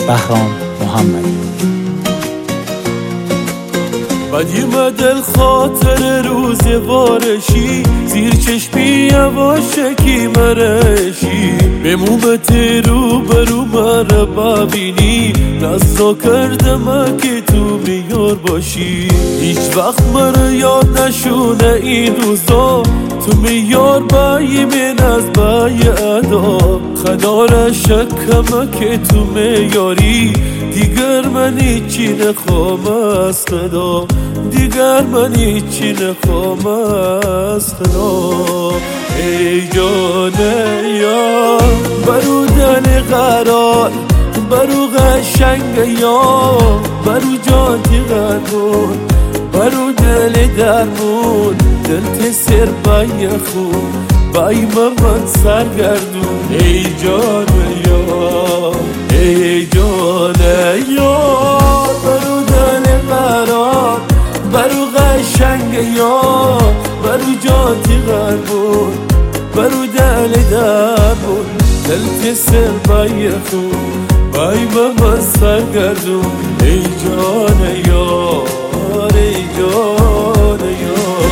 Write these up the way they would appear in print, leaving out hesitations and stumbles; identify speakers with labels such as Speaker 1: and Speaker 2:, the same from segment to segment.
Speaker 1: بهرام محمدی.
Speaker 2: بدیم دل خاطر روز وارشی، زیر چشمی یواشکی مرشی، به مومت رو برو مره ببینی، نزا کردم که تو میار باشی. هیچ وقت مره یاد نشونه این روزا، تو میار بایی من از بای ادا. خدا شکم که تو میاری، دیگر من هیچی نخوام از خدا، دیگر من هیچی نخوام از خدا. ای جان یار برو دل قرار، برو قشنگ یار، برو جاتی قربون، برو دل درمون، دل تسر بای خون، بای من سرگردون. ای جان یار، ای جان یار برو دل قرار، برو قشنگ یار، برو جاتی قربون، برو دل درمون، دل تسر بای خون، بای من سرگردون. ای جان یار، ای جان یار.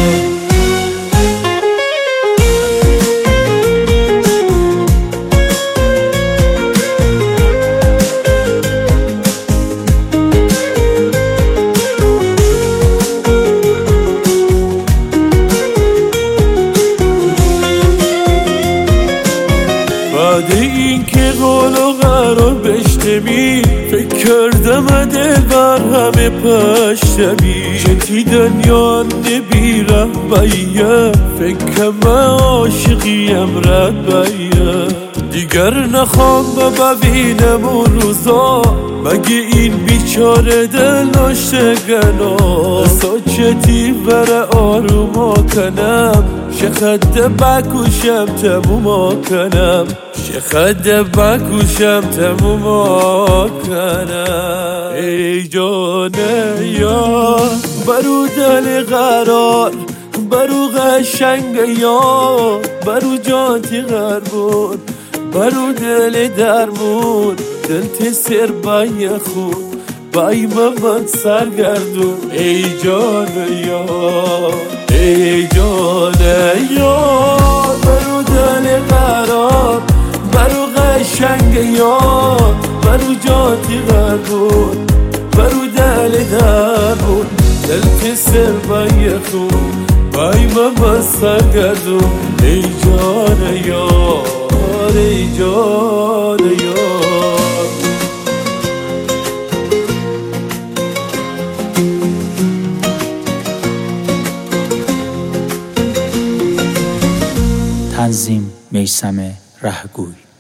Speaker 2: بعد این که قول و قرار بشتمی، فکر کردم دل بر همه پشتمی، چتی دنیا نبیرم بایه، فکر من عاشقیم رد بایه. دیگر نخوام ببینم اون روزا، مگه این بیچاره دل ناشتگنا. ساچتی بر آروما کنم، شخد بکوشم تموما کنم، شخد بکوشم تموما کنم. ای جان یار برو دل قرار، برو قشنگ یار، برو جاتی قربون، برو دل درمون، دل تسر بای خون، بای من سرگردون. ای جان یار، ای جان یار برو دل قرار، برو قشنگ یار، برو جاتی قربون، برو دل درمون، دل تسر بای خون، بای من سرگردون. ای جان یار، ای جان یار.
Speaker 1: تنظیم میثم رهگوی.